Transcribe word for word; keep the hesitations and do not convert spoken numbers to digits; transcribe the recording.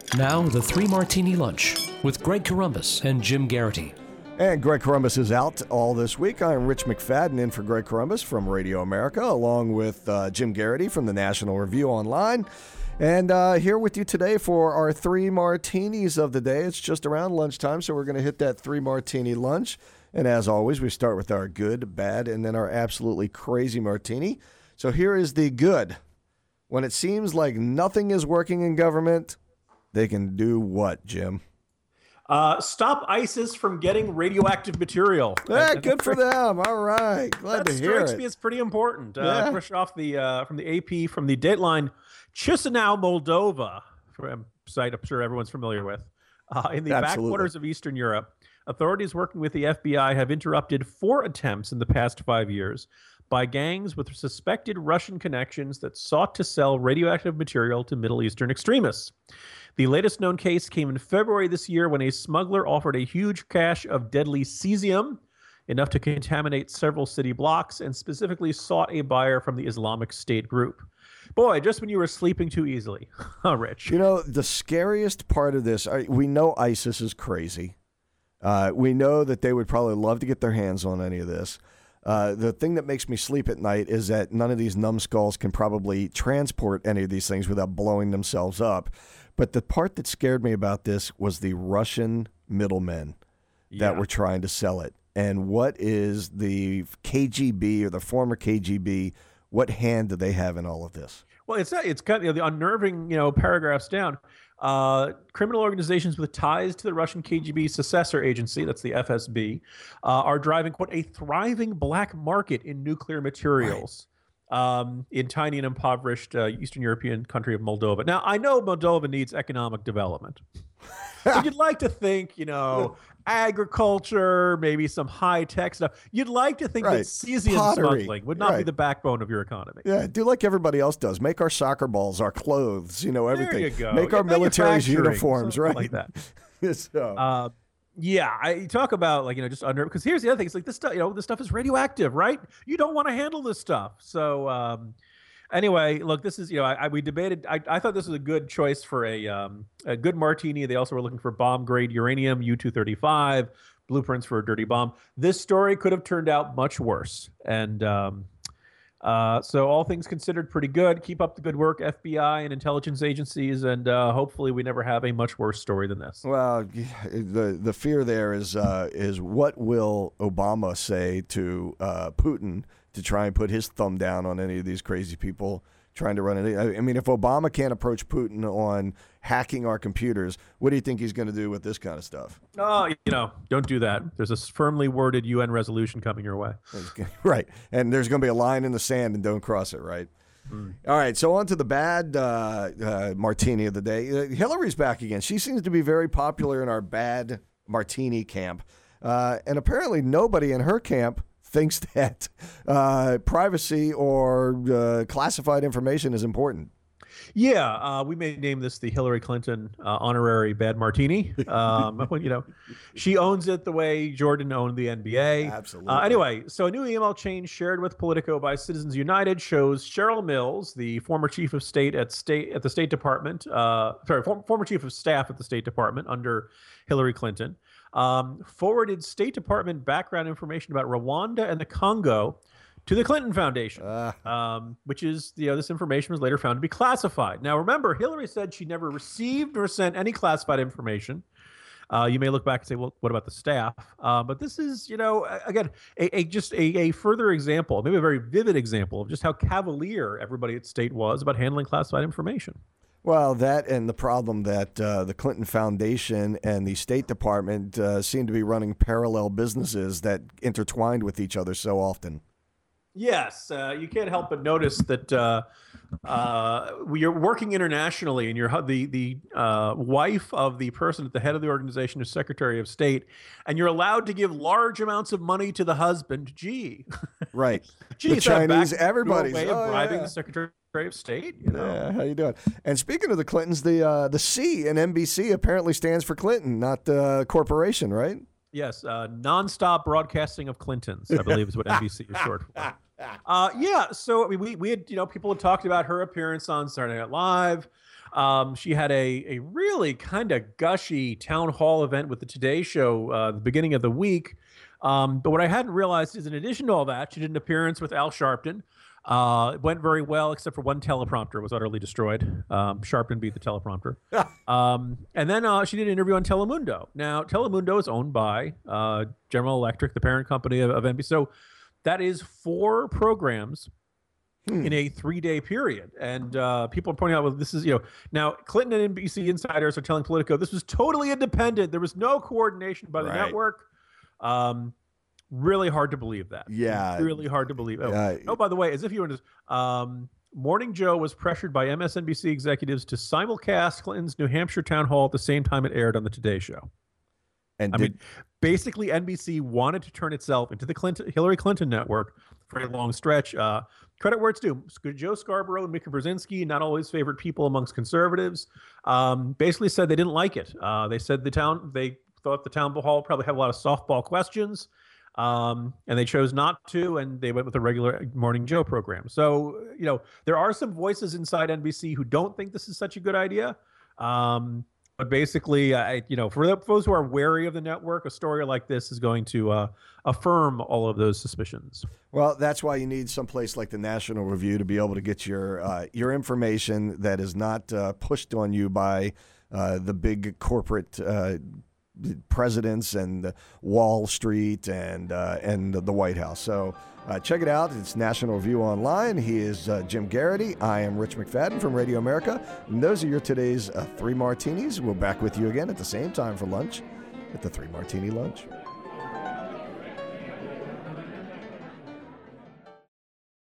Now, the Three Martini Lunch with Greg Corombos and Jim Garrity. And Greg Corombos is out all this week. I'm Rich McFadden in for Greg Corombos from Radio America, along with uh, Jim Garrity from the National Review Online. And uh, here with you today for our Three Martinis of the day. It's just around lunchtime, so we're going to hit that Three Martini Lunch. And as always, we start with our good, bad, and then our absolutely crazy martini. So here is the good. When it seems like nothing is working in government, they can do what, Jim? Uh, stop ISIS from getting radioactive material. Yeah, good for them. All right. Glad to hear it. That strikes me as pretty important. Uh, Yeah. Fresh off the, uh, from the A P, from the Dateline, Chisinau, Moldova, from a site I'm sure everyone's familiar with, uh, in the Absolutely. backwaters of Eastern Europe. Authorities working with the F B I have interrupted four attempts in the past five years by gangs with suspected Russian connections that sought to sell radioactive material to Middle Eastern extremists. The latest known case came in February this year when a smuggler offered a huge cache of deadly cesium, enough to contaminate several city blocks, and specifically sought a buyer from the Islamic State group. Boy, just when you were sleeping too easily. Huh, Rich? You know, the scariest part of this, I- we know ISIS is crazy. Uh, we know that they would probably love to get their hands on any of this. Uh, the thing that makes me sleep at night is that none of these numbskulls can probably transport any of these things without blowing themselves up. But the part that scared me about this was the Russian middlemen that Yeah. were trying to sell it. And what is the K G B or the former K G B, what hand do they have in all of this? Well, it's not, it's kind of, you know, the unnerving, you know, paragraphs down. Uh, criminal organizations with ties to the Russian K G B successor agency, that's the F S B, uh, are driving, quote, a thriving black market in nuclear materials um, in tiny and impoverished uh, Eastern European country of Moldova. Now, I know Moldova needs economic development. But you'd like to think, you know, agriculture, maybe some high-tech stuff. You'd like to think Right. that cesium Pottery. smuggling would not be Right. the backbone of your economy. Yeah, do like everybody else does. Make our soccer balls, our clothes, you know, everything. There you go. Make our Yeah, military's manufacturing, uniforms, something right? like that. so, Uh, yeah, I you talk about like, you know, just under, because here's the other thing. It's like this stuff, you know, this stuff is radioactive, right? You don't want to handle this stuff. So um, anyway, look, this is, you know, I, I we debated. I, I thought this was a good choice for a um, a good martini. They also were looking for bomb grade uranium, U two thirty-five, blueprints for a dirty bomb. This story could have turned out much worse. And um, uh, so all things considered, pretty good. Keep up the good work, F B I and intelligence agencies, and uh, hopefully we never have a much worse story than this. well, the the fear there is uh, is what will Obama say to uh, Putin to try and put his thumb down on any of these crazy people trying to run it. I mean, if Obama can't approach Putin on hacking our computers, what do you think he's going to do with this kind of stuff? Oh, you know, don't do that. There's a firmly worded U N resolution coming your way. Right. And there's going to be a line in the sand and don't cross it, right? Mm. All right. So on to the bad uh, uh, martini of the day. Uh, Hillary's back again. She seems to be very popular in our bad martini camp. Uh, and apparently nobody in her camp thinks that uh, privacy or uh, classified information is important. Yeah, uh, we may name this the Hillary Clinton uh, honorary bad martini. Um, you know, she owns it the way Jordan owned the N B A. Absolutely. Uh, anyway, so a new email chain shared with Politico by Citizens United shows Cheryl Mills, the former chief of state at state at the State Department, uh, sorry, form, former chief of staff at the State Department under Hillary Clinton, um, forwarded State Department background information about Rwanda and the Congo to the Clinton Foundation, Uh. um, which is, you know, this information was later found to be classified. Now, remember, Hillary said she never received or sent any classified information. Uh, you may look back and say, well, what about the staff? Uh, but this is, you know, again, a, a just a, a further example, maybe a very vivid example of just how cavalier everybody at State was about handling classified information. Well, that and the problem that uh, the Clinton Foundation and the State Department uh, seem to be running parallel businesses that intertwined with each other so often. Yes, uh, you can't help but notice that uh, uh, you're working internationally, and you're the the uh, wife of the person at the head of the organization is Secretary of State, and you're allowed to give large amounts of money to the husband. Gee, Right. Gee, The is that Chinese, back- everybody's way oh, of bribing yeah. the Secretary of State. You know? Yeah, how you doing? And speaking of the Clintons, the uh, the C in N B C apparently stands for Clinton, not uh, corporation, right? Yes, uh, nonstop broadcasting of Clintons, I believe, is what N B C is short for. Uh, yeah, so I mean, we we had, you know, people had talked about her appearance on Saturday Night Live. Um, she had a a really kind of gushy town hall event with the Today Show uh, the beginning of the week. Um, but what I hadn't realized is, in addition to all that, she did an appearance with Al Sharpton. Uh, it went very well, except for one teleprompter was utterly destroyed. Um, Sharpton beat the teleprompter. um, and then uh, she did an interview on Telemundo. Now, Telemundo is owned by uh, General Electric, the parent company of, of N B C. So that is four programs hmm. in a three-day period. And uh, people are pointing out, well, this is, you know, now Clinton and N B C insiders are telling Politico this was totally independent. There was no coordination by the right. network. Um, really hard to believe that. Yeah. Really hard to believe. Oh, uh, oh by the way, as if you were just, um, Morning Joe was pressured by M S N B C executives to simulcast Clinton's New Hampshire town hall at the same time it aired on the Today Show. And I did, mean, basically N B C wanted to turn itself into the Clinton, Hillary Clinton network for a long stretch. Uh, credit where it's due. Joe Scarborough and Mika Brzezinski, not always favorite people amongst conservatives, um, basically said they didn't like it. Uh, they said the town, they thought the town hall probably had a lot of softball questions, um, and they chose not to, and they went with a regular Morning Joe program. So, you know, there are some voices inside N B C who don't think this is such a good idea. Um, but basically, uh, you know, for those who are wary of the network, a story like this is going to uh, affirm all of those suspicions. Well, that's why you need some place like the National Review to be able to get your uh, your information that is not uh, pushed on you by uh, the big corporate uh presidents and Wall Street and uh, and the White House. So uh, check it out. It's National Review Online. He is uh, Jim Garrity. I am Rich McFadden from Radio America. And those are your today's uh, Three Martinis. We'll back with you again at the same time for lunch at the Three Martini Lunch.